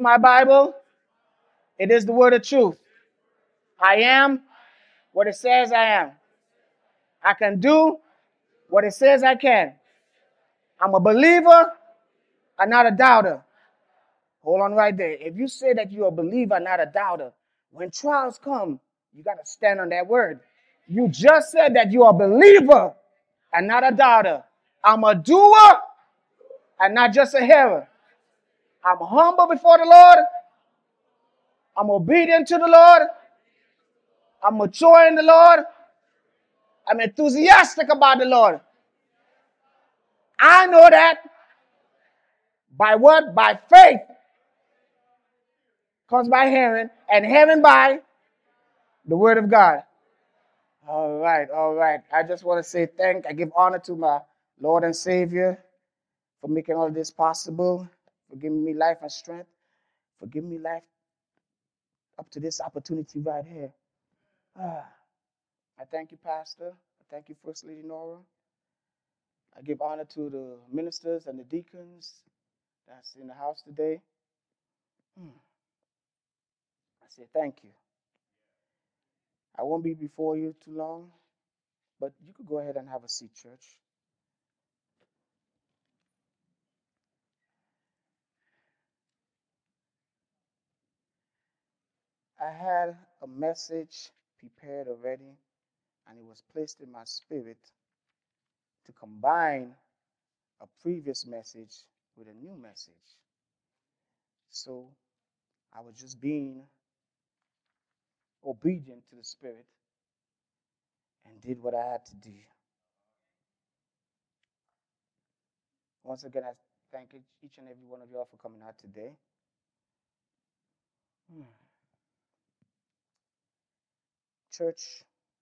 my Bible. It is the word of truth. I am what it says I am. I can do what it says I can. I'm a believer and not a doubter. Hold on right there. If you say that you're a believer, not a doubter, when trials come, you got to stand on that word. You just said that you're a believer and not a doubter. I'm a doer and not just a hearer. I'm humble before the Lord. I'm obedient to the Lord. I'm mature in the Lord. I'm enthusiastic about the Lord. I know that by what? By faith. Comes by hearing, and hearing by the word of God. All right, all right. I just want to say I give honor to my Lord and Savior for making all this possible, for giving me life and strength, for giving me life up to this opportunity right here. I thank you, Pastor. I thank you, First Lady Nora. I give honor to the ministers and the deacons that's in the house today. I say thank you. I won't be before you too long, but you could go ahead and have a seat, church. I had a message prepared already, and it was placed in my spirit to combine a previous message with a new message. So I was just being obedient to the Spirit and did what I had to do. Once again, I thank each and every one of y'all for coming out today. Church,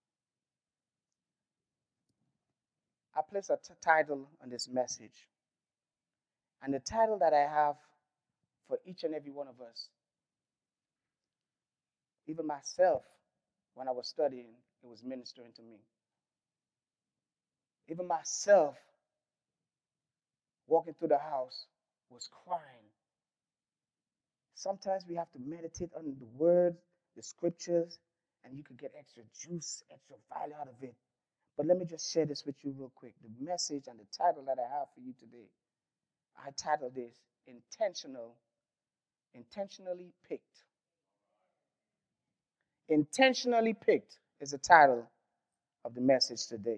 I place a title on this message. And the title that I have for each and every one of us, even myself, when I was studying, it was ministering to me. Even myself, walking through the house, was crying. Sometimes we have to meditate on the word, the scriptures, and you could get extra juice, extra value out of it. But let me just share this with you real quick. The message and the title that I have for you today, I titled this Intentionally Picked. Intentionally Picked is the title of the message today.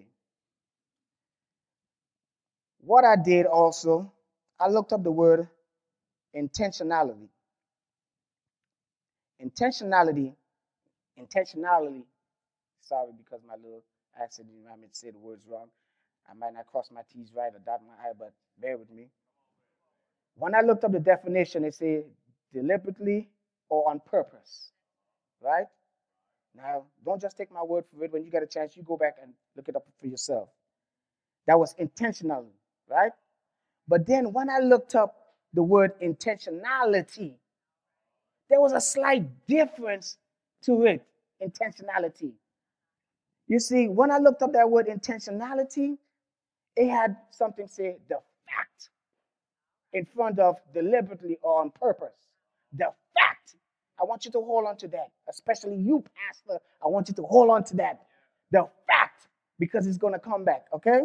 What I did also, I looked up the word intentionality. Intentionality, sorry, because my little accent, I might say the words wrong. I might not cross my T's right or dot my I, but bear with me. When I looked up the definition, it said deliberately or on purpose, right? Now, don't just take my word for it. When you get a chance, you go back and look it up for yourself. That was intentional, right? But then when I looked up the word intentionality, there was a slight difference to it, intentionality. You see, when I looked up that word intentionality, it had something say the fact in front of deliberately or on purpose. The fact. I want you to hold on to that, especially you, Pastor. I want you to hold on to that. The fact, because it's going to come back, okay?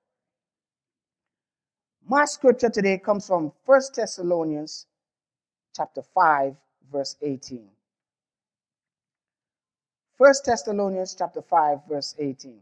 My scripture today comes from 1 Thessalonians chapter 5, verse 18. 1 Thessalonians chapter 5, verse 18.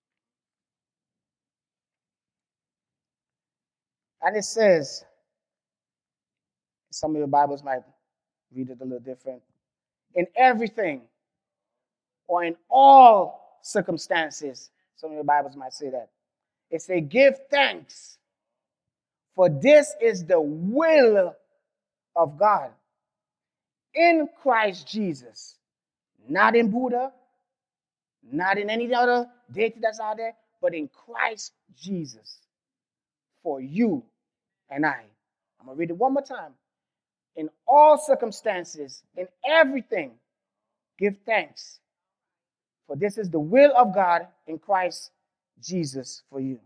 And it says, some of your Bibles might read it a little different. In everything or in all circumstances, some of your Bibles might say that. It says, give thanks, for this is the will of God in Christ Jesus. Not in Buddha, not in any other deity that's out there, but in Christ Jesus. For you and I. I'm going to read it one more time. In all circumstances, in everything, give thanks. For this is the will of God in Christ Jesus for you.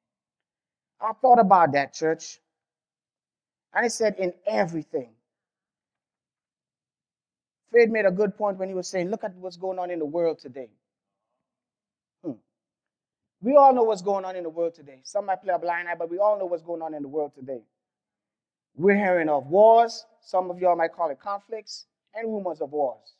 I thought about that, church. And it said in everything. Fade made a good point when he was saying, look at what's going on in the world today. We all know what's going on in the world today. Some might play a blind eye, but we all know what's going on in the world today. We're hearing of wars. Some of y'all might call it conflicts and rumors of wars.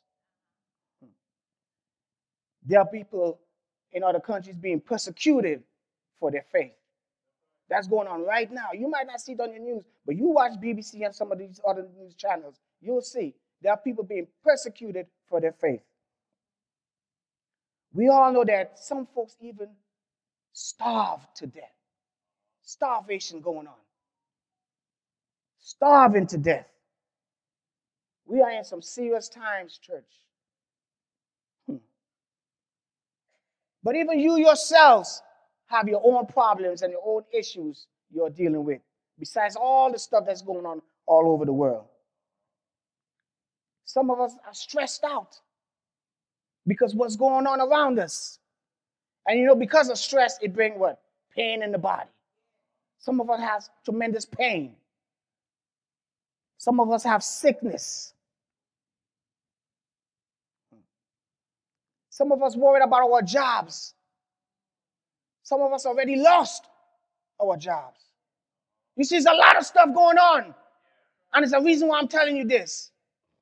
There are people in other countries being persecuted for their faith. That's going on right now. You might not see it on your news, but you watch BBC and some of these other news channels, you'll see there are people being persecuted for their faith. We all know that some folks even starve to death. Starvation going on. Starving to death. We are in some serious times, church. But even you yourselves have your own problems and your own issues you're dealing with, besides all the stuff that's going on all over the world. Some of us are stressed out because what's going on around us. And because of stress, it brings what? Pain in the body. Some of us have tremendous pain. Some of us have sickness. Some of us worried about our jobs. Some of us already lost our jobs. You see, there's a lot of stuff going on. And it's a reason why I'm telling you this.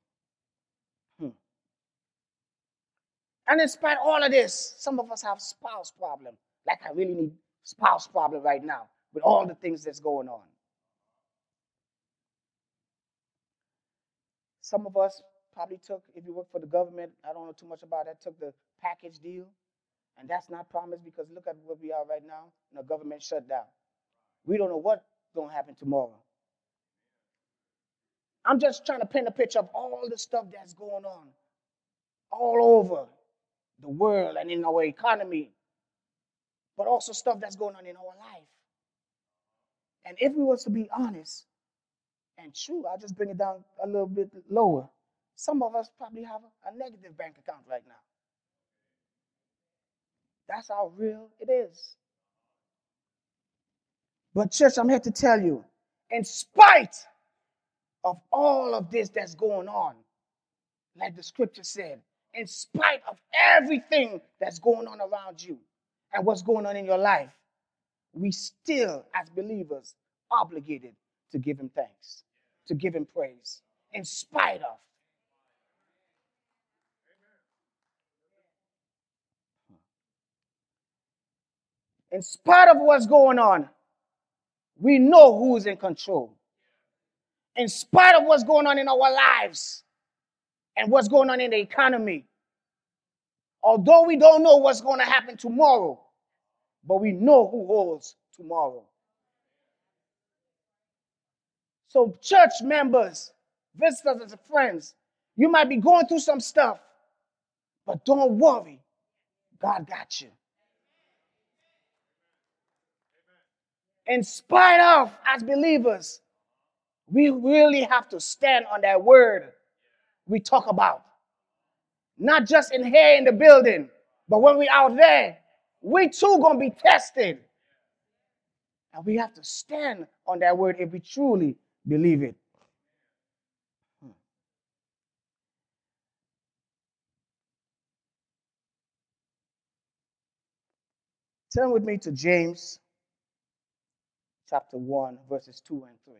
And in spite of all of this, some of us have spouse problem. Like I really need spouse problem right now with all the things that's going on. Some of us probably took, if you work for the government, I don't know too much about that, took the package deal. And that's not promised because look at where we are right now. The government shut down. We don't know what's going to happen tomorrow. I'm just trying to paint a picture of all the stuff that's going on all over the world and in our economy, but also stuff that's going on in our life. And if we was to be honest and true, I'll just bring it down a little bit lower. Some of us probably have a negative bank account right now. That's how real it is. But church, I'm here to tell you, in spite of all of this that's going on, like the scripture said, in spite of everything that's going on around you and what's going on in your life, we still, as believers, obligated to give him thanks, to give him praise, in spite of. In spite of what's going on, we know who's in control. In spite of what's going on in our lives and what's going on in the economy, although we don't know what's going to happen tomorrow, but we know who holds tomorrow. So church members, visitors and friends, you might be going through some stuff, but don't worry. God got you. In spite of, as believers, we really have to stand on that word we talk about. Not just in here in the building, but when we're out there, we too going to be tested. And we have to stand on that word if we truly believe it. Turn with me to James chapter 1, verses 2 and 3.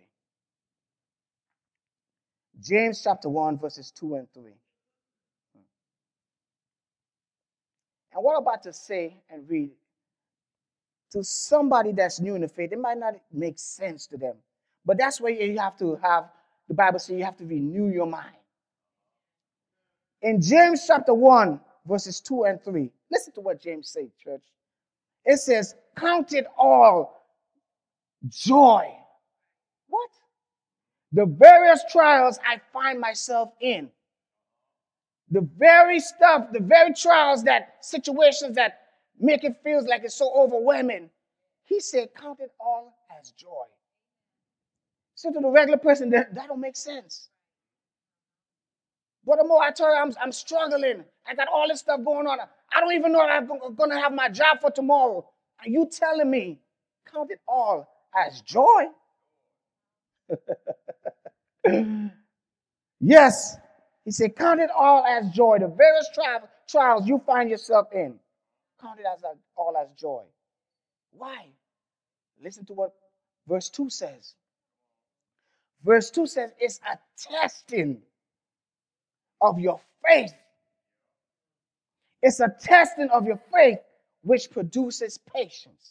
James chapter 1, verses 2 and 3. And what I'm about to say and read, to somebody that's new in the faith, it might not make sense to them. But that's where you have to have, the Bible says you have to renew your mind. In James chapter 1, verses 2 and 3, listen to what James said, church. It says, count it all joy. What? The various trials I find myself in. The very stuff, the very trials, that situations that make it feel like it's so overwhelming. He said, count it all as joy. So to the regular person, that don't make sense. But the more I tell you, I'm struggling. I got all this stuff going on. I don't even know if I'm going to have my job for tomorrow. And you telling me, count it all as joy? Yes, He said, count it all as joy. The various trials you find yourself in. Count it as all as joy. Why? Listen to what verse 2 says. Verse 2 says, it's a testing of your faith. It's a testing of your faith which produces patience.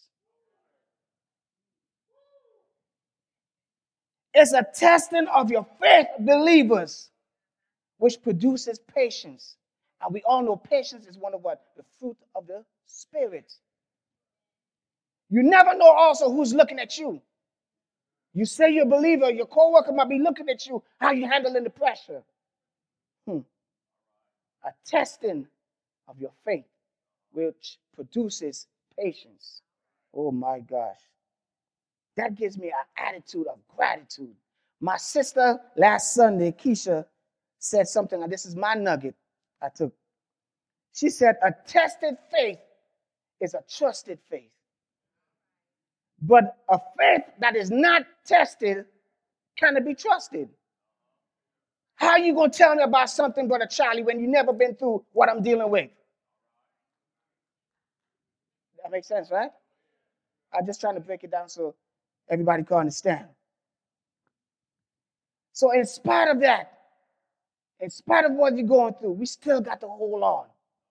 It's a testing of your faith, believers, which produces patience. And we all know patience is one of what? The fruit of the Spirit. You never know also who's looking at you. You say you're a believer, your co-worker might be looking at you, how you handling the pressure. A testing of your faith, which produces patience. Oh my gosh. That gives me an attitude of gratitude. My sister last Sunday, Keisha, said something, and this is my nugget I took. She said, a tested faith is a trusted faith. But a faith that is not tested cannot be trusted. How are you going to tell me about something, Brother Charlie, when you've never been through what I'm dealing with? That makes sense, right? I'm just trying to break it down so everybody can understand. So in spite of that, in spite of what you're going through, we still got to hold on.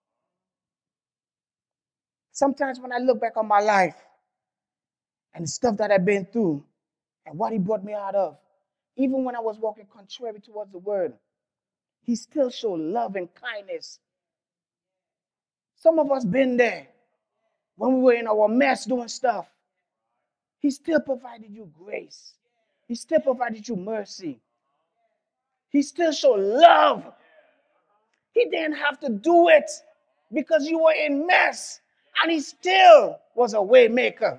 Sometimes when I look back on my life and the stuff that I've been through and what he brought me out of, even when I was walking contrary towards the word, he still showed love and kindness. Some of us been there when we were in our mess doing stuff. He still provided you grace. He still provided you mercy. He still showed love. He didn't have to do it because you were in mess, and he still was a way maker.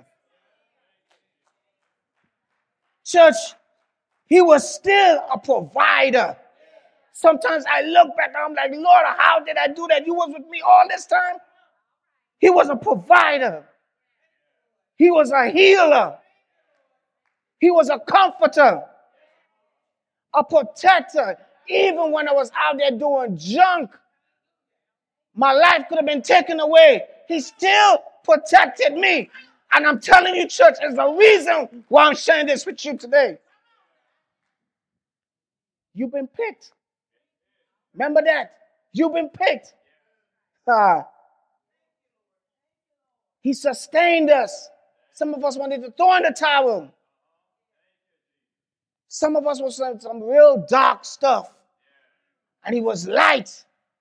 Church, he was still a provider. Sometimes I look back and I'm like, Lord, how did I do that? You was with me all this time? He was a provider. He was a healer. He was a comforter, a protector. Even when I was out there doing junk, my life could have been taken away. He still protected me. And I'm telling you, church, is the reason why I'm sharing this with you today. You've been picked. Remember that? You've been picked. He sustained us. Some of us wanted to throw in the towel. Some of us was some real dark stuff. And he was light.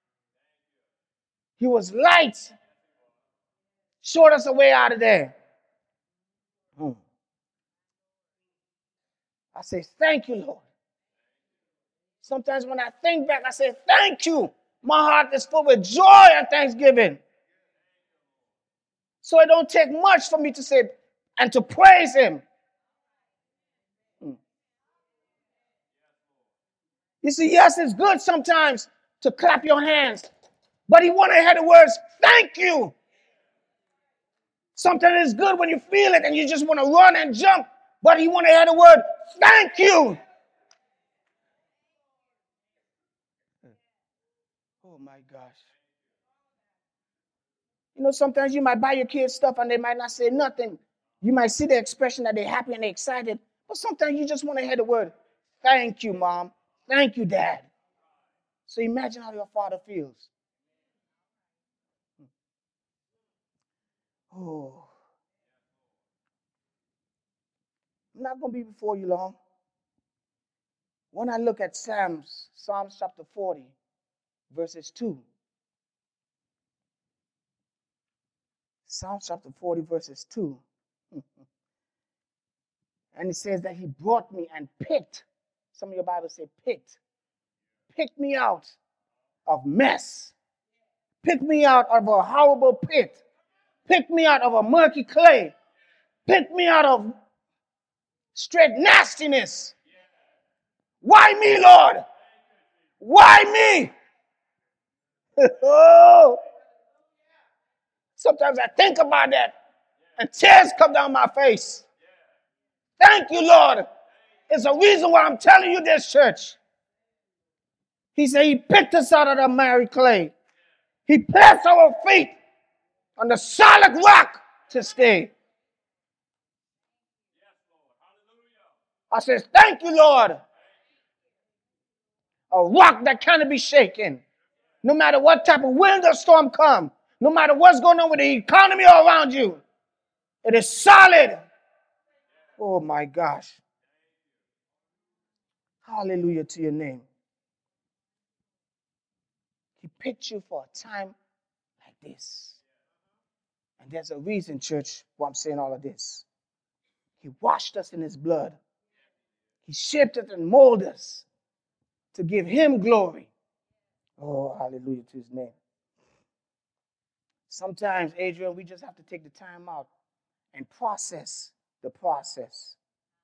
He was light. Showed us a way out of there. I say, thank you, Lord. Sometimes when I think back, I say, thank you. My heart is full with joy and thanksgiving. So it don't take much for me to say and to praise him. You see, yes, it's good sometimes to clap your hands, but he wanted to hear the words, thank you. Sometimes it's good when you feel it and you just want to run and jump, but he wanted to hear the word, thank you. Oh my gosh. You know, sometimes you might buy your kids stuff and they might not say nothing. You might see the expression that they're happy and they're excited, but sometimes you just want to hear the word, thank you, Mom. Thank you, Dad. So imagine how your father feels. Oh. I'm not going to be before you long. When I look at Psalms chapter 40, verses 2. Psalms chapter 40, verses 2. And it says that he brought me and picked. Some of your Bibles say picked. Picked me out of mess. Picked me out of a horrible pit. Picked me out of a murky clay. Picked me out of straight nastiness. Why me, Lord? Why me? Oh. Sometimes I think about that and tears come down my face. Thank you, Lord. It's a reason why I'm telling you this, church. He said he picked us out of the miry clay. He placed our feet on the solid rock to stay. I says, thank you, Lord. A rock that cannot be shaken. No matter what type of wind or storm come, no matter what's going on with the economy all around you, it is solid. Oh my gosh. Hallelujah to your name. He picked you for a time like this. And there's a reason, church, why I'm saying all of this. He washed us in his blood. He shaped us and molded us to give him glory. Oh, hallelujah to his name. Sometimes, Adrian, we just have to take the time out and process the process.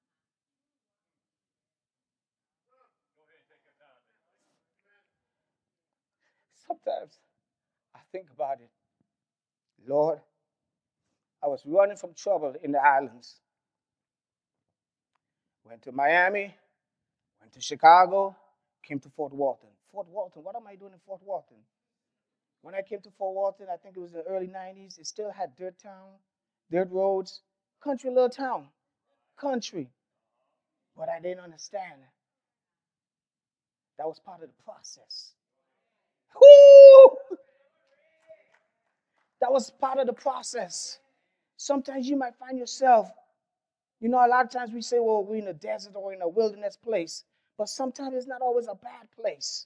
Sometimes I think about it. Lord, I was running from trouble in the islands. Went to Miami, went to Chicago, came to Fort Walton. Fort Walton, what am I doing in Fort Walton? When I came to Fort Walton, I think it was the early 90s, it still had dirt town, dirt roads, country little town, country. But I didn't understand. That was part of the process. Woo! That was part of the process. Sometimes you might find yourself, a lot of times we say, well, we're in a desert or in a wilderness place, but sometimes it's not always a bad place.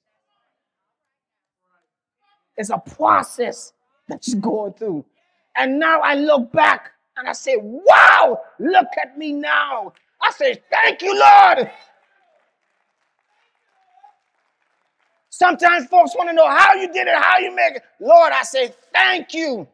It's a process that you're going through. And now I look back and I say, wow, look at me now. I say, thank you, Lord. Sometimes folks want to know how you did it, how you make it. Lord, I say, thank you.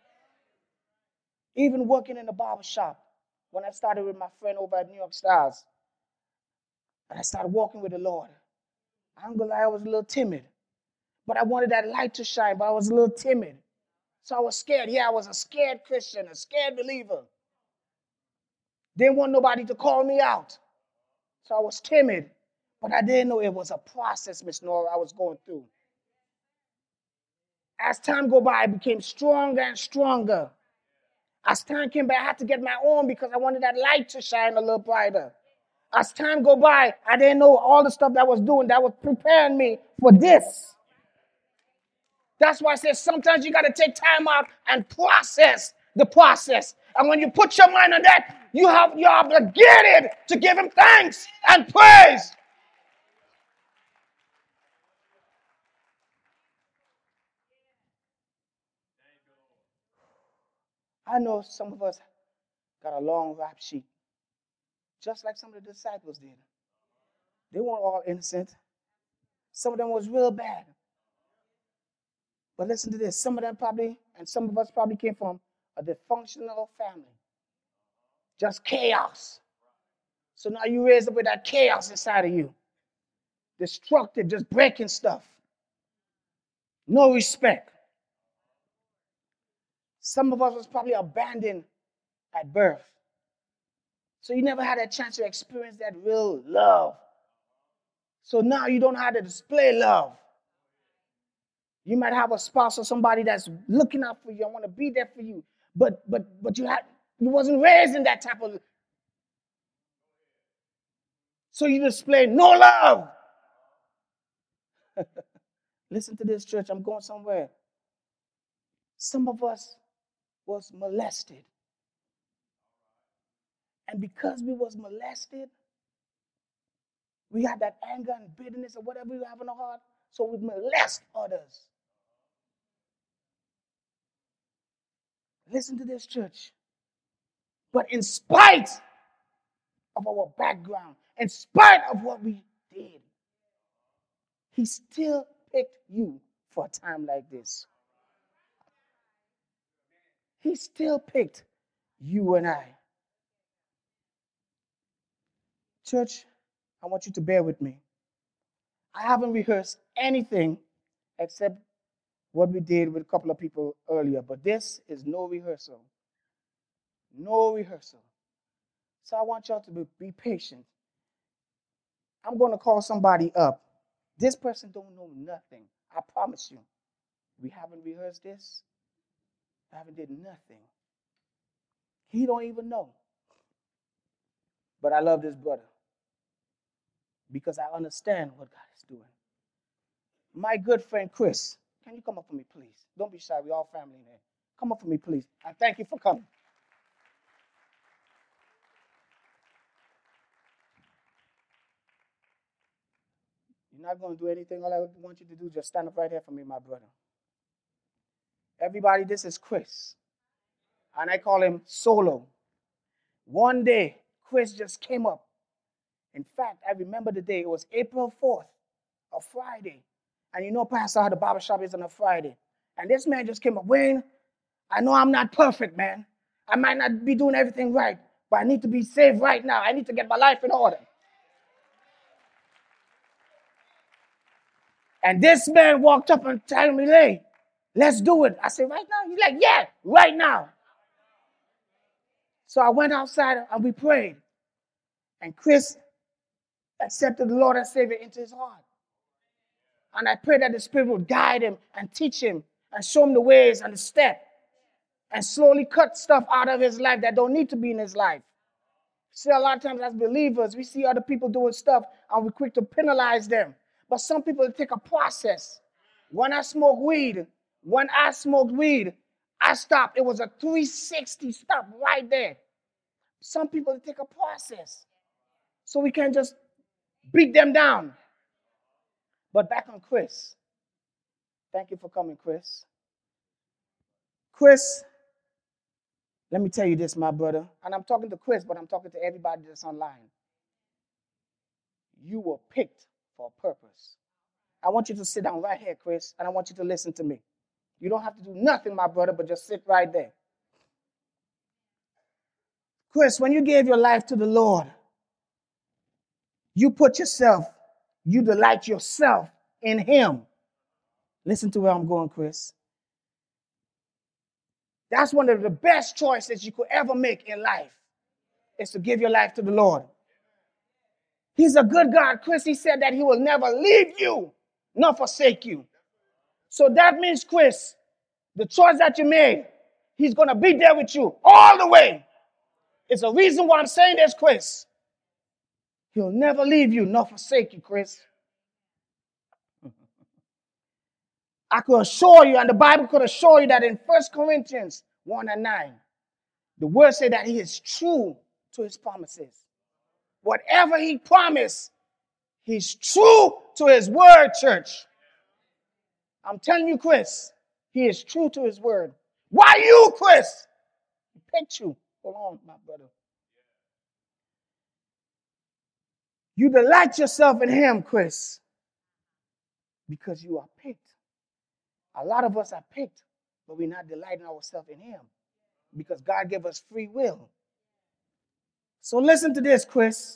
Even working in the barber shop, when I started with my friend over at New York Stars, and I started walking with the Lord, I'm going to lie, I was a little timid. But I wanted that light to shine, but I was a little timid. So I was scared. Yeah, I was a scared Christian, a scared believer. Didn't want nobody to call me out. So I was timid. But I didn't know it was a process, Miss Nora, I was going through. As time go by, I became stronger and stronger. As time came by, I had to get my own because I wanted that light to shine a little brighter. As time go by, I didn't know all the stuff that I was doing that was preparing me for this. That's why I say sometimes you got to take time out and process the process. And when you put your mind on that, you're obligated to give him thanks and praise. I know some of us got a long rap sheet, just like some of the disciples did. They weren't all innocent. Some of them was real bad. But listen to this. Some of them probably, and some of us probably came from a dysfunctional family. Just chaos. So now you raised up with that chaos inside of you. Destructive, just breaking stuff. No respect. Some of us was probably abandoned at birth. So you never had a chance to experience that real love. So now you don't know how to display love. You might have a spouse or somebody that's looking out for you. I want to be there for you. But you wasn't raised in that type of. So you display no love. Listen to this, church. I'm going somewhere. Some of us was molested. And because we was molested, we had that anger and bitterness or whatever we have in our heart. So we molest others. Listen to this, church. But in spite of our background, in spite of what we did, he still picked you for a time like this. He still picked you and I. Church, I want you to bear with me. I haven't rehearsed anything except what we did with a couple of people earlier, but this is no rehearsal. No rehearsal. So I want y'all to be patient. I'm going to call somebody up. This person don't know nothing. I promise you. We haven't rehearsed this. I haven't did nothing. He don't even know. But I love this brother because I understand what God is doing. My good friend Chris, can you come up for me, please? Don't be shy. We're all family here. Come up for me, please. I thank you for coming. You're not going to do anything. All I want you to do is just stand up right here for me, my brother. Everybody, this is Chris. And I call him Solo. One day, Chris just came up. In fact, I remember the day. It was April 4th, a Friday. And you know, Pastor, how the barbershop is on a Friday. And this man just came up. Wayne, I know I'm not perfect, man. I might not be doing everything right, but I need to be saved right now. I need to get my life in order. And this man walked up and told me, hey, let's do it. I said, right now? He's like, yeah, right now. So I went outside and we prayed. And Chris accepted the Lord and Savior into his heart. And I pray that the Spirit would guide him and teach him and show him the ways and the step and slowly cut stuff out of his life that don't need to be in his life. See, a lot of times as believers, we see other people doing stuff and we're quick to penalize them. But some people take a process. When I smoked weed, I stopped. It was a 360 stop right there. Some people take a process. So we can't just beat them down. But back on Chris. Thank you for coming, Chris. Chris, let me tell you this, my brother. And I'm talking to Chris, but I'm talking to everybody that's online. You were picked for a purpose. I want you to sit down right here, Chris, and I want you to listen to me. You don't have to do nothing, my brother, but just sit right there. Chris, when you gave your life to the Lord, you delight yourself in Him. Listen to where I'm going, Chris. That's one of the best choices you could ever make in life, is to give your life to the Lord. He's a good God. Chris, He said that He will never leave you nor forsake you. So that means, Chris, the choice that you made, He's going to be there with you all the way. It's the reason why I'm saying this, Chris. He'll never leave you nor forsake you, Chris. I could assure you, and the Bible could assure you that in 1 Corinthians 1:9, the word says that He is true to His promises. Whatever He promised, He's true to His word, church. I'm telling you, Chris, He is true to His word. Why you, Chris? He picked you. Hold on, my brother. You delight yourself in Him, Chris, because you are picked. A lot of us are picked, but we're not delighting ourselves in Him because God gave us free will. So listen to this, Chris.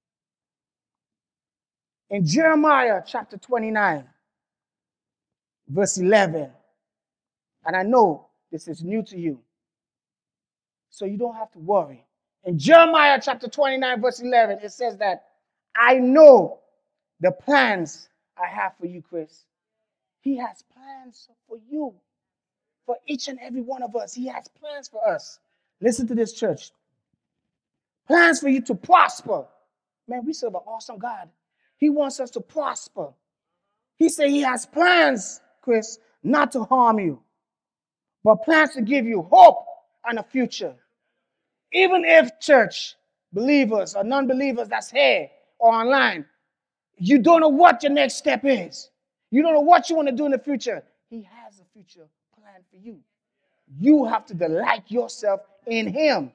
In Jeremiah chapter 29, verse 11, and I know this is new to you, so you don't have to worry. In Jeremiah chapter 29, verse 11, it says that, I know the plans I have for you, Chris. He has plans for you, for each and every one of us. He has plans for us. Listen to this, church. Plans for you to prosper. Man, we serve an awesome God. He wants us to prosper. He said He has plans, Chris, not to harm you, but plans to give you hope and a future. Even if, church, believers or non-believers that's here or online, you don't know what your next step is. You don't know what you want to do in the future. He has a future plan for you. You have to delight yourself in Him.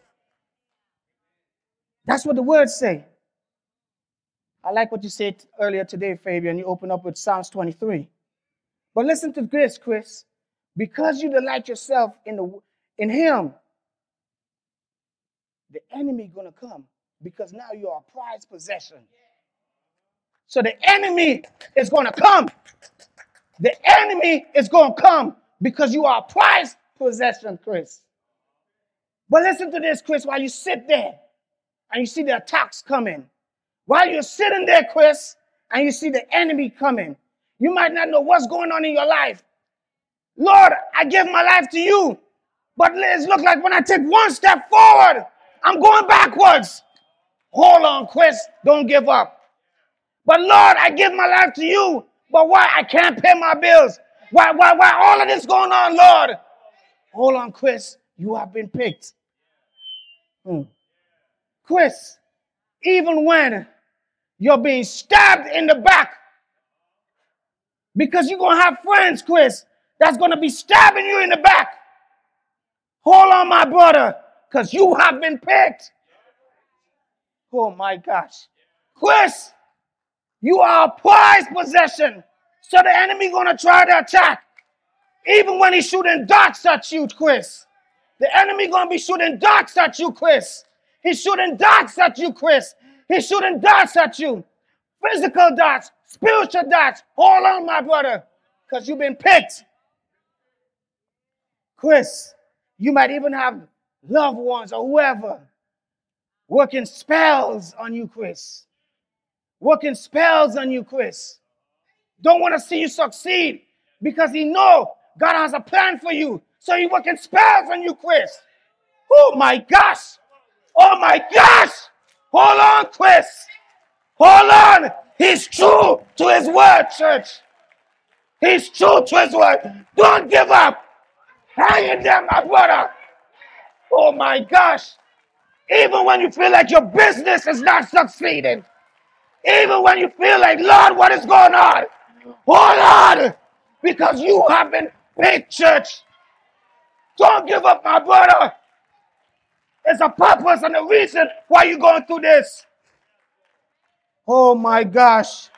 That's what the words say. I like what you said earlier today, Fabian. You open up with Psalms 23. But listen to this, Chris. Because you delight yourself in Him, the enemy is going to come because now you are a prized possession. So the enemy is going to come. The enemy is going to come because you are a prized possession, Chris. But listen to this, Chris, while you sit there and you see the attacks coming. While you're sitting there, Chris, and you see the enemy coming. You might not know what's going on in your life. Lord, I give my life to you. But it looks like when I take one step forward, I'm going backwards. Hold on, Chris. Don't give up. But Lord, I give my life to you. But why? I can't pay my bills. Why all of this going on, Lord? Hold on, Chris. You have been picked. Chris, even when you're being stabbed in the back, because you're going to have friends, Chris, that's going to be stabbing you in the back. Hold on, my brother, because you have been picked. Oh, my gosh. Chris, you are a prized possession. So the enemy going to try to attack. Even when he's shooting darts at you, Chris. The enemy going to be shooting darts at you, Chris. He's shooting darts at you, Chris. He's shooting darts at you. Physical darts, spiritual darts. Hold on, my brother, because you've been picked. Chris, you might even have loved ones or whoever working spells on you, Chris. Working spells on you, Chris. Don't want to see you succeed because he know God has a plan for you. So he working spells on you, Chris. Oh, my gosh. Oh, my gosh. Hold on, Chris. Hold on. He's true to his word, church. He's true to his word. Don't give up. Hang in there, my brother. Oh, my gosh. Even when you feel like your business is not succeeding. Even when you feel like, Lord, what is going on? Hold on. Because you have been picked, church. Don't give up, my brother. There's a purpose and a reason why you're going through this. Oh, my gosh.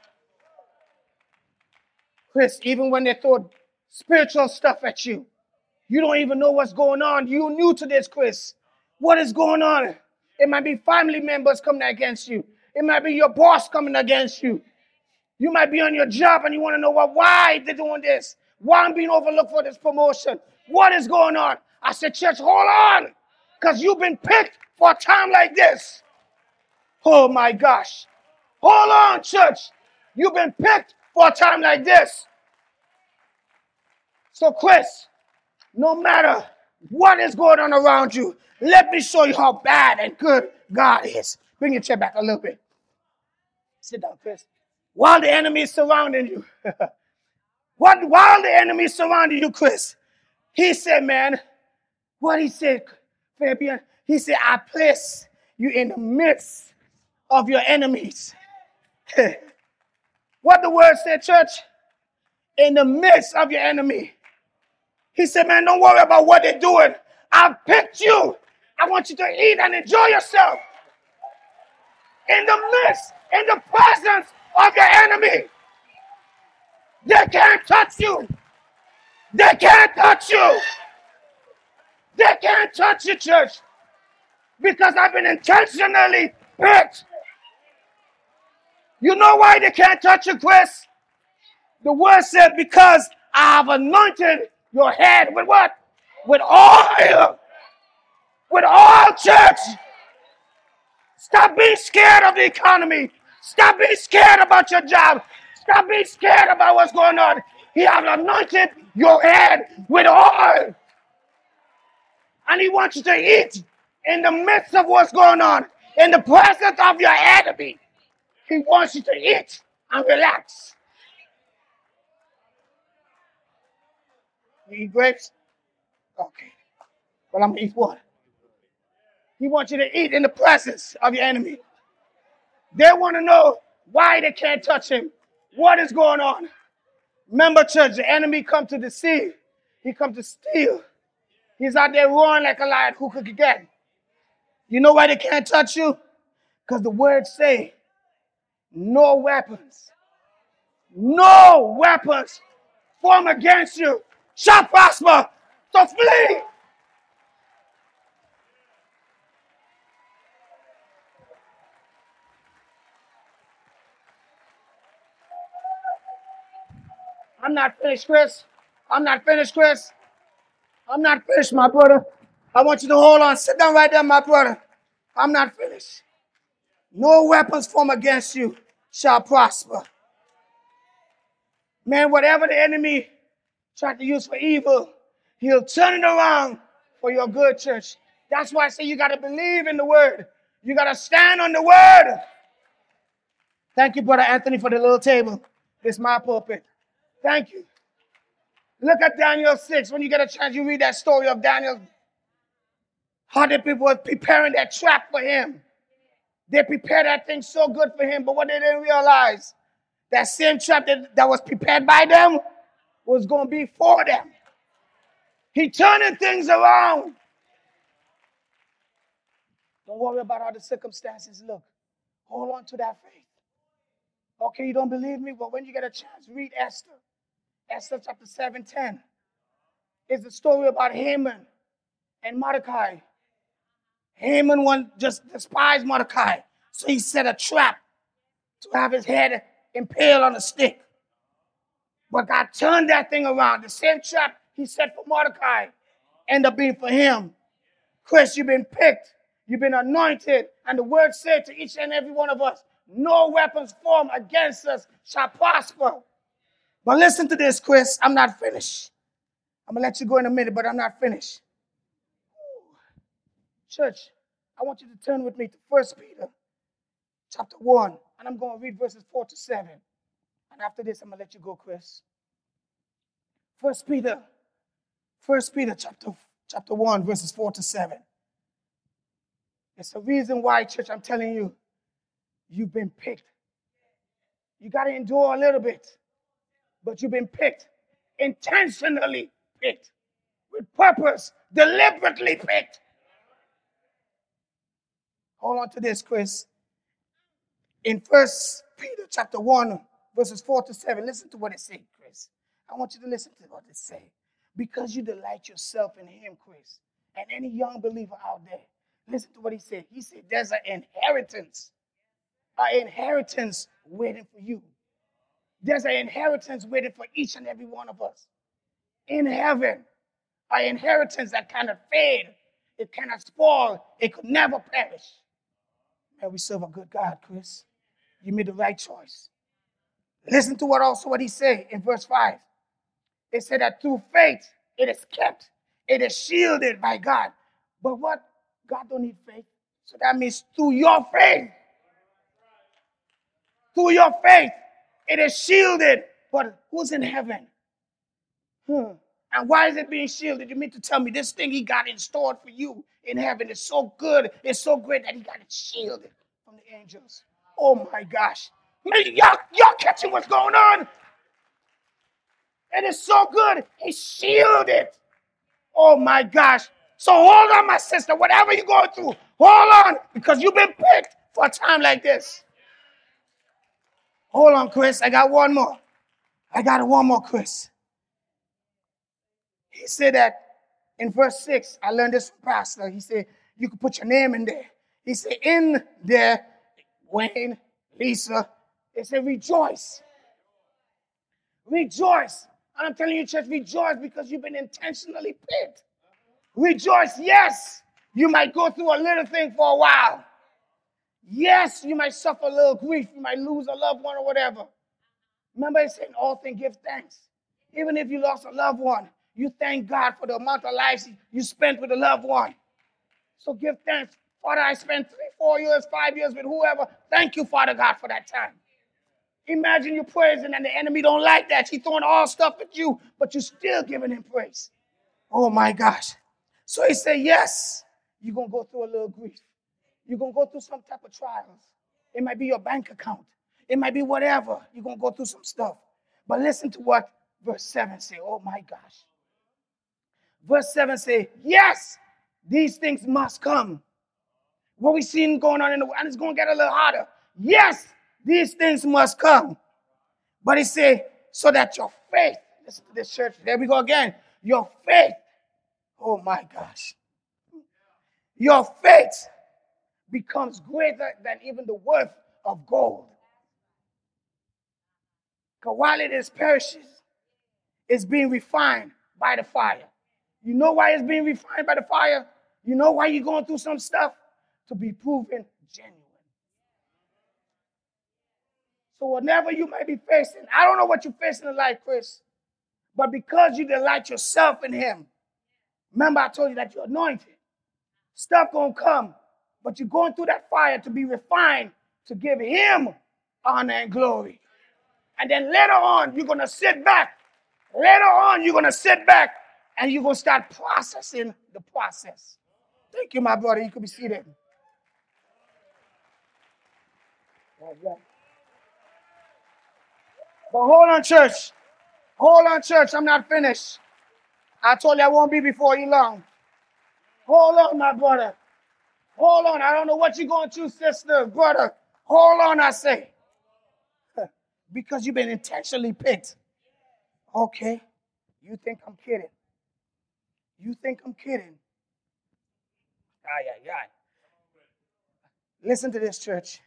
Chris, even when they throw spiritual stuff at you, you don't even know what's going on. You're new to this, Chris. What is going on? It might be family members coming against you. It might be your boss coming against you. You might be on your job and you want to know why they're doing this. Why I'm being overlooked for this promotion. What is going on? I said, church, hold on. Because you've been picked for a time like this. Oh, my gosh. Hold on, church. You've been picked for a time like this. So, Chris, no matter what is going on around you, let me show you how bad and good God is. Bring your chair back a little bit. Sit down, Chris. While the enemy is surrounding you, while the enemy is surrounding you, Chris, he said, man, what he said, Fabian, he said, I place you in the midst of your enemies. What the word said, church? In the midst of your enemy. He said, man, don't worry about what they're doing. I've picked you. I want you to eat and enjoy yourself. In the midst, in the presence of your enemy. They can't touch you. They can't touch you. They can't touch you, church. Because I've been intentionally picked. You know why they can't touch you, Chris? The word said, because I have anointed your head with what? With oil. With oil, church. Stop being scared of the economy. Stop being scared about your job. Stop being scared about what's going on. He has anointed your head with oil. And he wants you to eat in the midst of what's going on. In the presence of your enemy. He wants you to eat and relax. You eat grapes? Okay. Well, I'm going to eat what? He wants you to eat in the presence of your enemy. They want to know why they can't touch him. What is going on? Remember, church, the enemy come to deceive. He come to steal. He's out there roaring like a lion. Who could get? You know why they can't touch you? Because the words say, no weapons form against you shall prosper. So flee. I'm not finished, Chris. I'm not finished, Chris. I'm not finished, my brother. I want you to hold on. Sit down right there, my brother. I'm not finished. No weapons formed against you shall prosper. Man, whatever the enemy tried to use for evil, he'll turn it around for your good, church. That's why I say you got to believe in the word. You got to stand on the word. Thank you, Brother Anthony, for the little table. This is my pulpit. Thank you. Look at Daniel 6. When you get a chance, you read that story of Daniel. How the people were preparing that trap for him. They prepared that thing so good for him, but what they didn't realize, that same trap that was prepared by them was going to be for them. He turning things around. Don't worry about how the circumstances look. Hold on to that faith. Okay, you don't believe me? Well, when you get a chance, read Esther. Esther chapter 7:10. It's the story about Haman and Mordecai. Haman just despised Mordecai, so he set a trap to have his head impaled on a stick. But God turned that thing around. The same trap he set for Mordecai ended up being for him. Chris, you've been picked. You've been anointed. And the word said to each and every one of us, no weapons formed against us shall prosper. But listen to this, Chris. I'm not finished. I'm going to let you go in a minute, but I'm not finished. Church, I want you to turn with me to 1 Peter chapter 1. And I'm going to read verses 4 to 7. And after this, I'm going to let you go, Chris. 1 Peter chapter 1, verses 4 to 7. It's the reason why, church, I'm telling you, you've been picked. You got to endure a little bit. But you've been picked. Intentionally picked. With purpose. Deliberately picked. Hold on to this, Chris. In 1 Peter chapter 1, verses 4 to 7, listen to what it says, Chris. I want you to listen to what it says. Because you delight yourself in him, Chris, and any young believer out there, listen to what he said. He said, there's an inheritance waiting for you. There's an inheritance waiting for each and every one of us. In heaven, an inheritance that cannot fade. It cannot spoil. It could never perish. Man, we serve a good God, Chris. You made the right choice. Listen to what he said in verse 5. It said that through faith, it is kept. It is shielded by God. But what? God don't need faith. So that means through your faith. Through your faith, it is shielded. But who's in heaven? And why is it being shielded? You mean to tell me this thing he got installed for you in heaven is so good, it's so great that he got it shielded from the angels. Oh my gosh. Man, y'all catching what's going on? It is so good. He shielded. Oh my gosh. So hold on, my sister. Whatever you're going through, hold on, because you've been picked for a time like this. Hold on, Chris. I got one more. Chris. He said that in verse 6, I learned this from Pastor. He said, you can put your name in there. He said, in there, Wayne, Lisa, they said, rejoice. Rejoice. And I'm telling you, church, rejoice because you've been intentionally picked. Rejoice, yes. You might go through a little thing for a while. Yes, you might suffer a little grief. You might lose a loved one or whatever. Remember, it said, in all things give thanks. Even if you lost a loved one, you thank God for the amount of lives you spent with a loved one. So give thanks. Father, I spent 3, 4 years, 5 years with whoever. Thank you, Father God, for that time. Imagine you praising and the enemy don't like that. He's throwing all stuff at you, but you're still giving him praise. Oh, my gosh. So he said, yes, you're going to go through a little grief. You're going to go through some type of trials. It might be your bank account. It might be whatever. You're going to go through some stuff. But listen to what verse 7 say. Oh, my gosh. Verse 7 say, yes, these things must come. What we seen going on in the world, and it's going to get a little harder. Yes, these things must come. But he said, so that your faith, listen to this, church, there we go again. Your faith, oh my gosh. Your faith becomes greater than even the worth of gold. Because while it is perishes, it's being refined by the fire. You know why it's being refined by the fire? You know why you're going through some stuff? To be proven genuine. So whatever you might be facing, I don't know what you're facing in life, Chris, but because you delight yourself in him, remember I told you that you're anointed. Stuff gonna come, but you're going through that fire to be refined, to give him honor and glory. And then later on, you're gonna sit back. Later on, you're gonna sit back and you're gonna start processing the process. Thank you, my brother. You could be seated. But hold on, church. Hold on, church. I'm not finished. I told you I won't be before you long. Hold on, my brother. Hold on. I don't know what you're going through, sister, brother. Hold on, I say. Because you've been intentionally picked. Okay. You think I'm kidding? You think I'm kidding? Ay, ay, ay. Listen to this, church.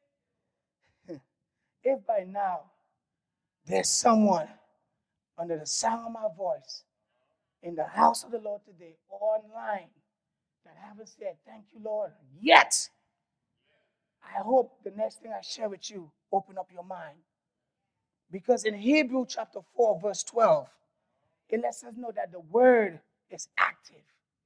If by now there's someone under the sound of my voice in the house of the Lord today or online that haven't said, thank you, Lord, yet, I hope the next thing I share with you, open up your mind. Because in Hebrew chapter 4, verse 12, it lets us know that the word is active.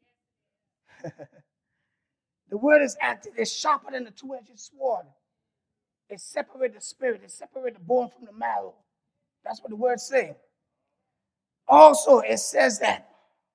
The word is active. It's sharper than a two-edged sword. It separates the spirit. It separates the bone from the marrow. That's what the word says. Also, it says that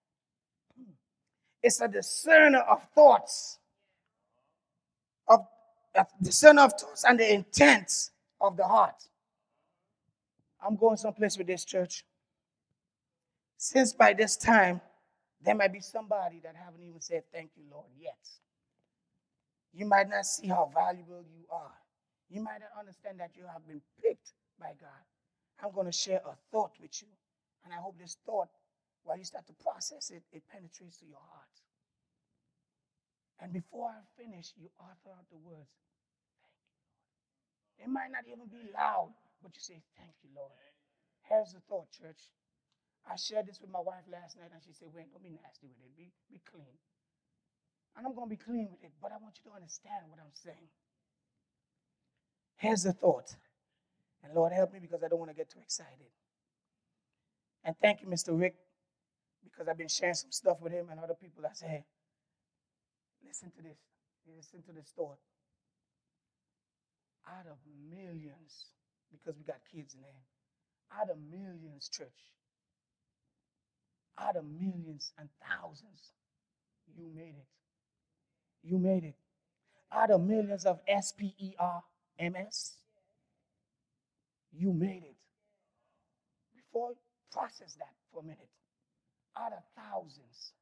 it's a discerner of thoughts, of discerner of thoughts and the intents of the heart. I'm going someplace with this, church. Since by this time, there might be somebody that haven't even said thank you, Lord, yet. You might not see how valuable you are. You might not understand that you have been picked by God. I'm going to share a thought with you. And I hope this thought, while you start to process it, it penetrates to your heart. And before I finish, you author out the words, thank you, Lord. It might not even be loud, but you say, thank you, Lord. Here's the thought, church. I shared this with my wife last night, and she said, wait, don't be nasty with it. Be clean. And I'm going to be clean with it, but I want you to understand what I'm saying. Here's the thought. And Lord, help me because I don't want to get too excited. And thank you, Mr. Rick, because I've been sharing some stuff with him and other people. I say, hey, listen to this. Listen to this thought. Out of millions, because we got kids in there, out of millions, church, out of millions and thousands, you made it. You made it. Out of millions of SPERMS, you made it. Before, process that for a minute. Out of thousands,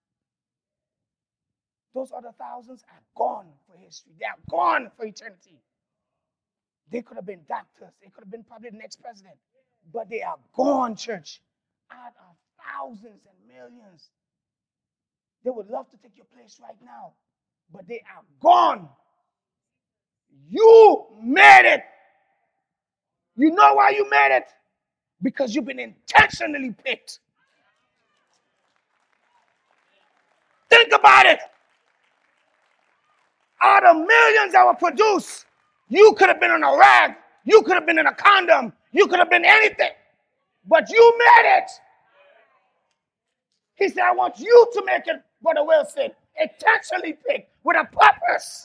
those other thousands are gone for history. They are gone for eternity. They could have been doctors. They could have been probably the next president. But they are gone, church. Out of thousands and millions. They would love to take your place right now. But they are gone. You made it. You know why you made it? Because you've been intentionally picked. Think about it. Out of millions that were produced, you could have been on a rag. You could have been in a condom. You could have been anything. But you made it. He said, I want you to make it, Brother Wilson, intentionally picked with a purpose.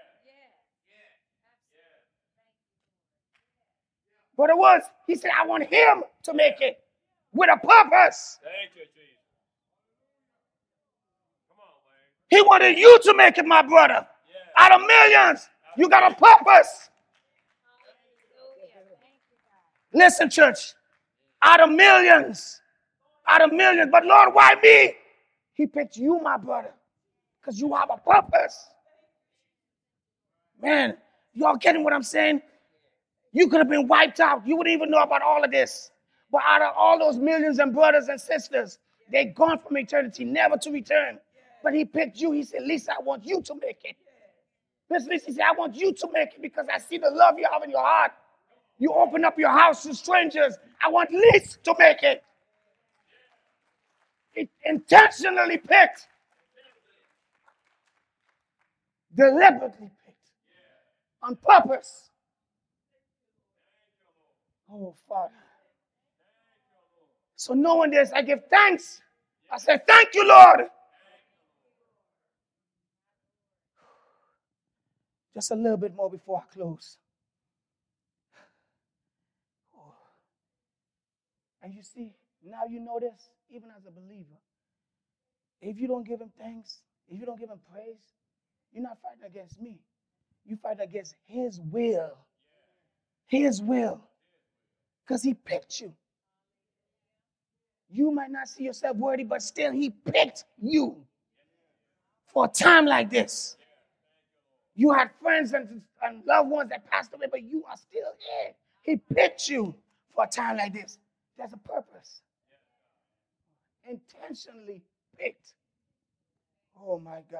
Brother Woods, he said, I want him to make it with a purpose. Thank you, Jesus. Come on, Wayne. He wanted you to make it, my brother. Yeah. Out of millions, you got a purpose. Listen, church, out of millions, but Lord, why me? He picked you, my brother, because you have a purpose. Man, y'all getting what I'm saying? You could have been wiped out. You wouldn't even know about all of this. But out of all those millions and brothers and sisters, they're gone from eternity, never to return. But he picked you. He said, Lisa, I want you to make it. Miss Lisa, he said, I want you to make it because I see the love you have in your heart. You open up your house to strangers. I want Lisa to make it. It intentionally picked. Deliberately picked. On purpose. Oh, Father. So knowing this, I give thanks. I say, thank you, Lord. Just a little bit more before I close. Oh. And you see, now you know this, even as a believer. If you don't give him thanks, if you don't give him praise, you're not fighting against me. You fight against his will. His will. Because he picked you. You might not see yourself worthy, but still he picked you for a time like this. You had friends and loved ones that passed away, but you are still here. He picked you for a time like this. There's a purpose. Intentionally picked. Oh my gosh.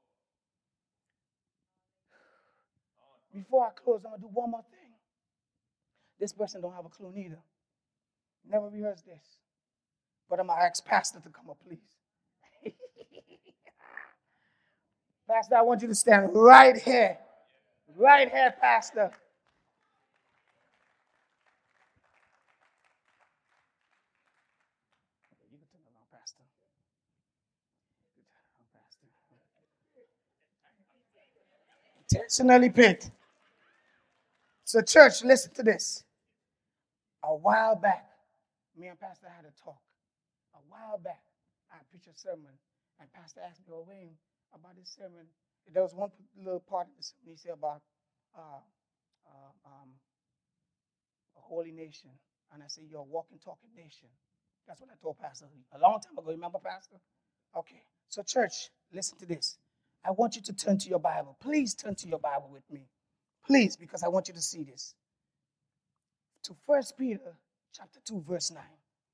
Before I close, I'm going to do one more thing. This person don't have a clue neither. Never rehearsed this. But I'm going to ask Pastor to come up, please. Pastor, I want you to stand right here. Right here, Pastor. You can turn it on, Pastor. Intentionally picked. So, church, listen to this. A while back, me and Pastor had a talk. A while back, I preached a sermon, and Pastor asked me, Wayne, about this sermon. There was one little part of the sermon he said about a holy nation. And I said, you're a walking, talking nation. That's what I told Pastor a long time ago. Remember, Pastor? Okay. So, church, listen to this. I want you to turn to your Bible. Please turn to your Bible with me. Please, because I want you to see this. To 1 Peter chapter 2, verse 9.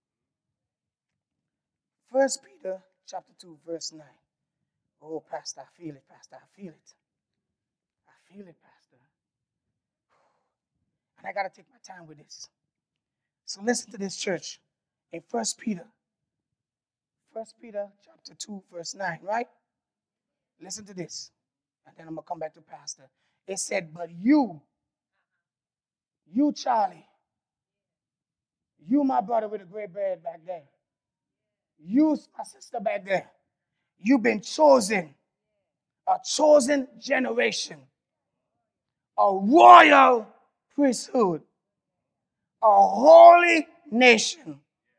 1 Peter chapter 2, verse 9. Oh, Pastor, I feel it, Pastor. I feel it. I feel it, Pastor. And I got to take my time with this. So listen to this, church. In 1 Peter chapter 2, verse 9, right? Listen to this. And then I'm going to come back to Pastor. It said, but you, Charlie, you, my brother with a gray beard back there, you, my sister back there, you've been chosen, a chosen generation, a royal priesthood, a holy nation,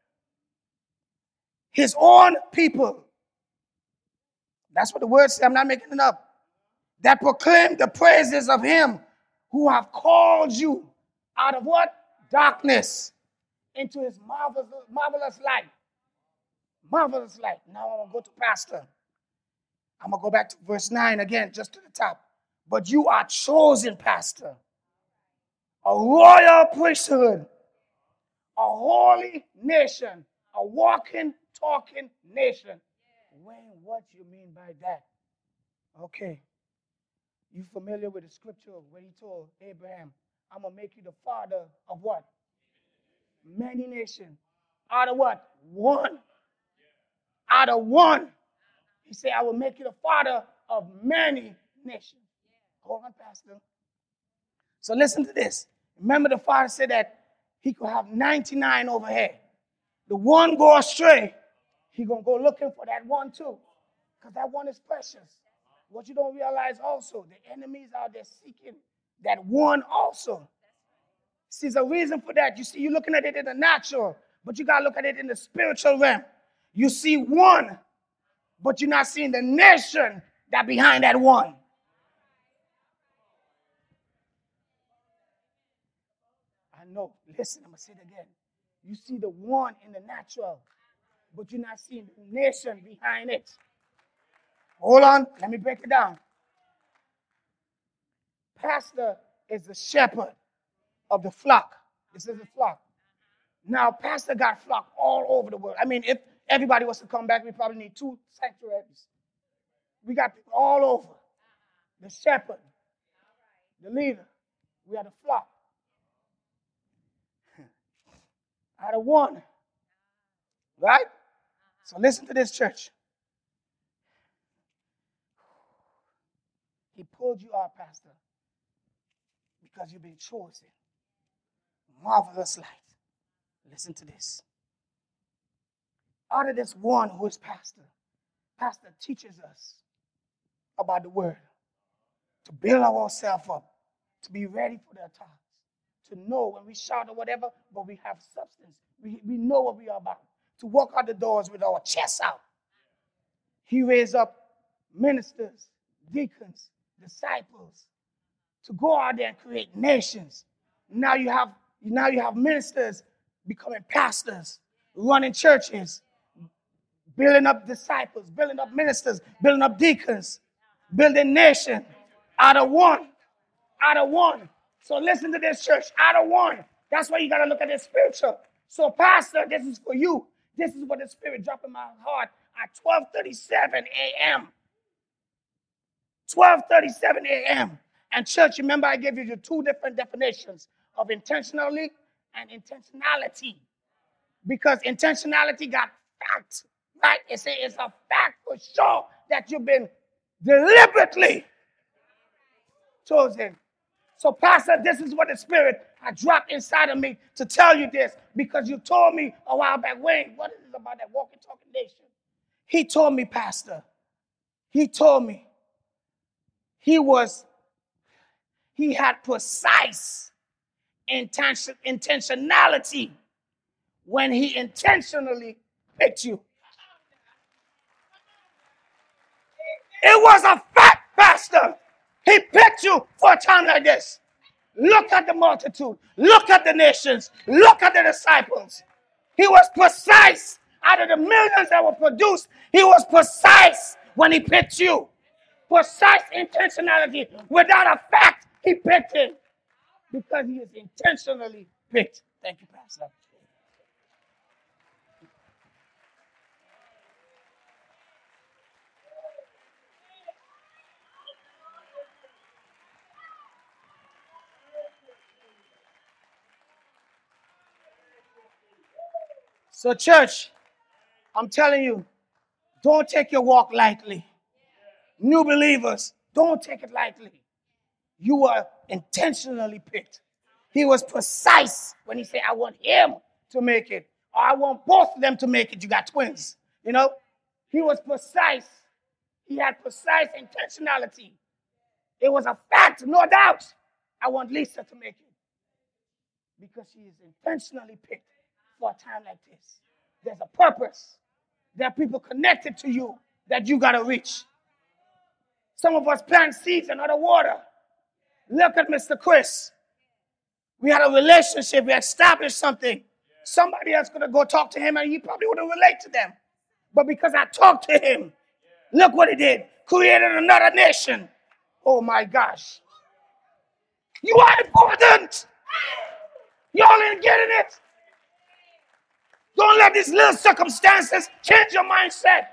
his own people. That's what the word says. I'm not making it up. That proclaim the praises of him who have called you out of what? Darkness into his marvelous light. Marvelous light. Now I'm going to go to Pastor. I'm going to go back to verse 9 again, just to the top. But you are chosen, Pastor, a royal priesthood, a holy nation, a walking, talking nation. Wayne, what do you mean by that? Okay. You familiar with the scripture where he told Abraham, I'm going to make you the father of what? Many nations. Out of what? One. Out of one. He said, I will make you the father of many nations. Hold on, Pastor. So listen to this. Remember the father said that he could have 99 over here. The one go astray. He going to go looking for that one too. Because that one is precious. What you don't realize also, the enemies out there seeking that one also. See, there's a reason for that. You see, you're looking at it in the natural, but you got to look at it in the spiritual realm. You see one, but you're not seeing the nation that behind that one. I know. Listen, I'm going to say it again. You see the one in the natural, but you're not seeing the nation behind it. Hold on. Let me break it down. Pastor is the shepherd of the flock. This is the flock. Now, Pastor got flock all over the world. I mean, if everybody was to come back, we probably need 2 sanctuaries. We got people all over. The shepherd, the leader. We are the flock. Out of one. Right? So listen to this, church. He pulled you out, Pastor, because you've been chosen. marvelous light. Listen to this. Out of this one who is pastor, pastor teaches us about the word, to build ourselves up, to be ready for the attacks, to know when we shout or whatever, but we have substance. We know what we are about, to walk out the doors with our chests out. He raised up ministers, deacons, disciples, to go out there and create nations. Now you have ministers becoming pastors, running churches, building up disciples, building up ministers, building up deacons, building nation out of one. Out of one. So listen to this, church. Out of one. That's why you got to look at this spiritual. So, pastor, this is for you. This is what the Spirit dropped in my heart at 12:37 a.m. 12:37 a.m. And church, remember I gave you the two different definitions of intentionally and intentionality. Because intentionality got fact, right? It's a fact for sure that you've been deliberately chosen. So, Pastor, this is what the Spirit had dropped inside of me to tell you this, because you told me a while back, Wayne, what is it about that walking, talking nation? He told me, Pastor, he told me he had precise intentionality when he intentionally picked you. It was a fact, Pastor. He picked you for a time like this. Look at the multitude. Look at the nations. Look at the disciples. He was precise. Out of the millions that were produced, he was precise when he picked you. Precise intentionality. Without a fact, he picked him. Because he is intentionally picked. Thank you, Pastor. So, church, I'm telling you, don't take your walk lightly. New believers, don't take it lightly. You were intentionally picked. He was precise when he said, I want him to make it, or I want both of them to make it. You got twins, you know? He was precise. He had precise intentionality. It was a fact, no doubt. I want Lisa to make it because she is intentionally picked for a time like this. There's a purpose. There are people connected to you that you got to reach. Some of us plant seeds in other water. Look at Mr. Chris. We had a relationship. We established something. Somebody else could have go talk to him and he probably wouldn't relate to them. But because I talked to him, look what he did. Created another nation. Oh my gosh. You are important. Y'all ain't getting it. Don't let these little circumstances change your mindset.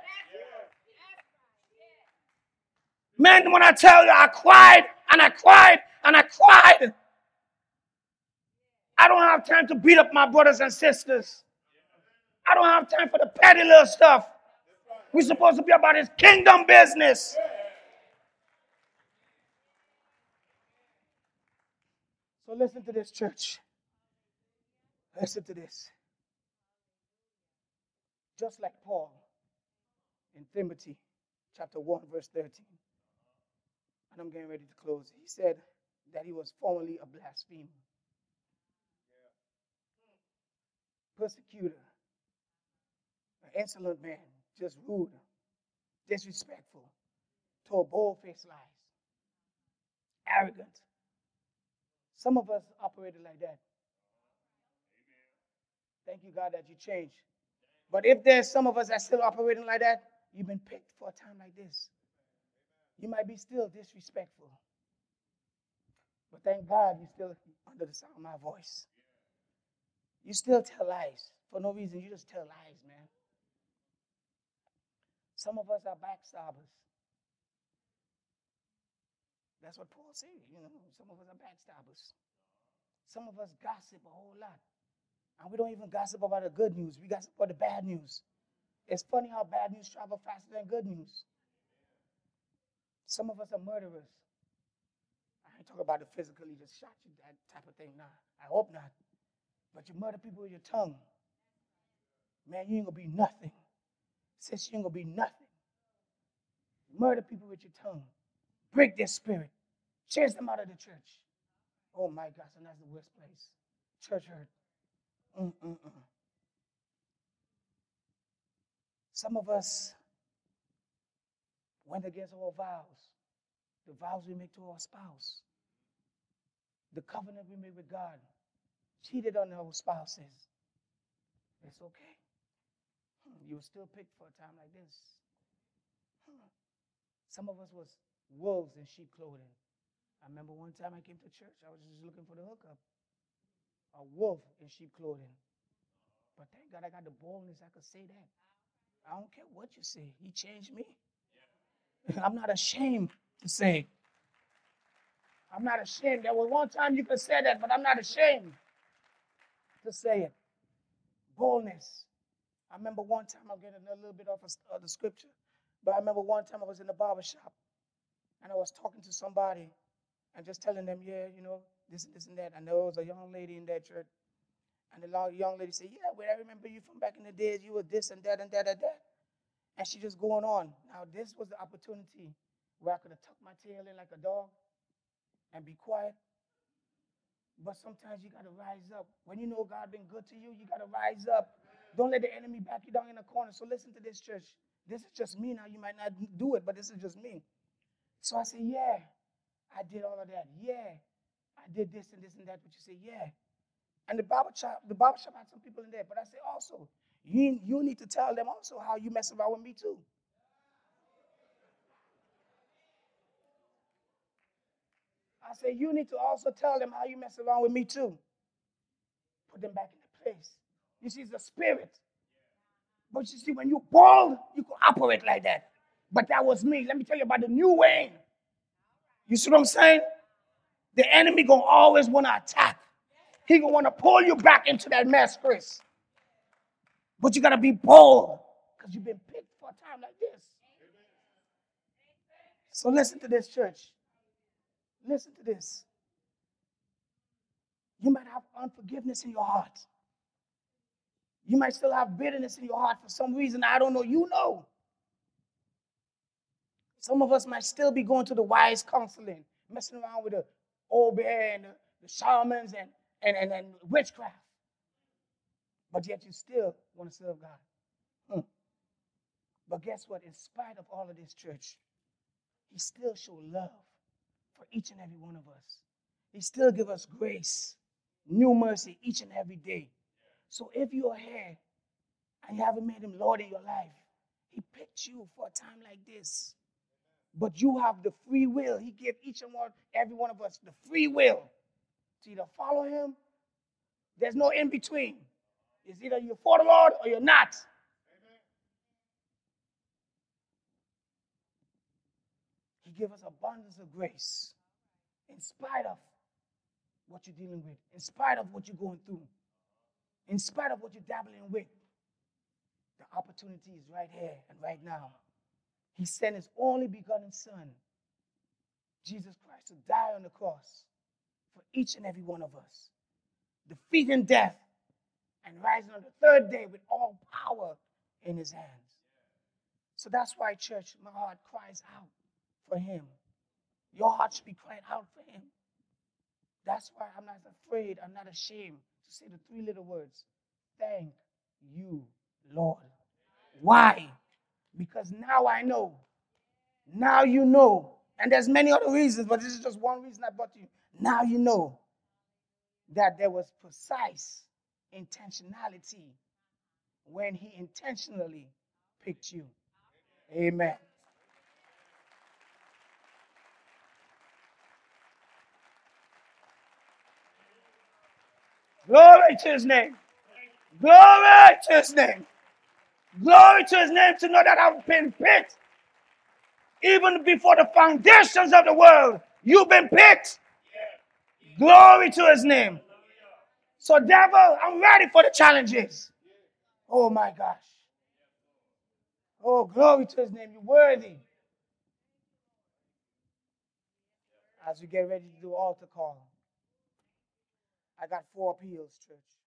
Man, when I tell you I cried and I cried and I cried, I don't have time to beat up my brothers and sisters. I don't have time for the petty little stuff. We're supposed to be about his kingdom business. So listen to this, church. Listen to this. Just like Paul in Timothy chapter 1, verse 13. And I'm getting ready to close. He said that he was formerly a blasphemer, persecutor, an insolent man, just rude, disrespectful, told bold-faced lies, arrogant. Some of us operated like that. Thank you, God, that you changed. But if there's some of us that still operating like that, you've been picked for a time like this. You might be still disrespectful. But thank God you're still under the sound of my voice. You still tell lies. For no reason, you just tell lies, man. Some of us are backstabbers. That's what Paul said, Some of us are backstabbers. Some of us gossip a whole lot. And we don't even gossip about the good news. We gossip about the bad news. It's funny how bad news travel faster than good news. Some of us are murderers. I ain't talking about the physically just shot you, that type of thing. Nah, I hope not. But you murder people with your tongue. Man, you ain't going to be nothing. Sis, you ain't going to be nothing. Murder people with your tongue. Break their spirit. Chase them out of the church. Oh my gosh, and that's the worst place. Church hurt. Some of us went against our vows. The vows we make to our spouse. The covenant we made with God. Cheated on our spouses. It's okay. You were still picked for a time like this. Some of us was wolves in sheep clothing. I remember one time I came to church, I was just looking for the hookup. A wolf in sheep clothing. But thank God I got the boldness I could say that. I don't care what you say. He changed me. I'm not ashamed to say. I'm not ashamed. There was one time you could say that, but I'm not ashamed to say it. Boldness. I remember one time, I'm getting a little bit off of the scripture, but I remember one time I was in the barber shop, and I was talking to somebody and just telling them, yeah, you know, this and that. And there was a young lady in that church, and the young lady said, yeah, well, I remember you from back in the days. You were this and that and that and that. And she just going on. Now, this was the opportunity where I could have tucked my tail in like a dog and be quiet. But sometimes you got to rise up. When you know God been good to you, you got to rise up. Don't let the enemy back you down in a corner. So listen to this, church. This is just me now. You might not do it, but this is just me. So I say, yeah, I did all of that. Yeah, I did this and that. But you say, yeah. And the barber shop had some people in there. But I say also, you need to tell them also how you mess around with me too. I say, you need to also tell them how you mess around with me too. Put them back in the place. You see, it's a spirit. But you see, when you're bold, you can operate like that. But that was me. Let me tell you about the new Wayne. You see what I'm saying? The enemy gonna always want to attack. He gonna want to pull you back into that mess, Chris. But you gotta be bold because you've been picked for a time like this. So listen to this, church. Listen to this. You might have unforgiveness in your heart. You might still have bitterness in your heart for some reason. I don't know. You know. Some of us might still be going to the wise counseling, messing around with the old bear and the shamans and witchcraft. But yet you still want to serve God. But guess what? In spite of all of this, church, he still shows love for each and every one of us. He still gives us grace, new mercy each and every day. So if you're here and you haven't made him Lord in your life, he picked you for a time like this. But you have the free will. He gave each and every one of us the free will to either follow him. There's no in between. It's either you're for the Lord or you're not. He gives us abundance of grace in spite of what you're dealing with, in spite of what you're going through, in spite of what you're dabbling with. The opportunity is right here and right now. He sent his only begotten Son, Jesus Christ, to die on the cross for each and every one of us, defeating death and rising on the third day with all power in his hands. So that's why, church, my heart cries out for him. Your heart should be crying out for him. That's why I'm not afraid, I'm not ashamed to say the three little words, thank you, Lord. Why? Because now I know. Now you know. And there's many other reasons, but this is just one reason I brought to you. Now you know that there was precise intentionality when he intentionally picked you. Amen. Glory to his name. Glory to his name. Glory to his name to know that I've been picked. Even before the foundations of the world, you've been picked. Glory to his name. So, devil, I'm ready for the challenges. Oh, my gosh. Oh, glory to his name. You're worthy. As we get ready to do altar call, I got 4 appeals, church.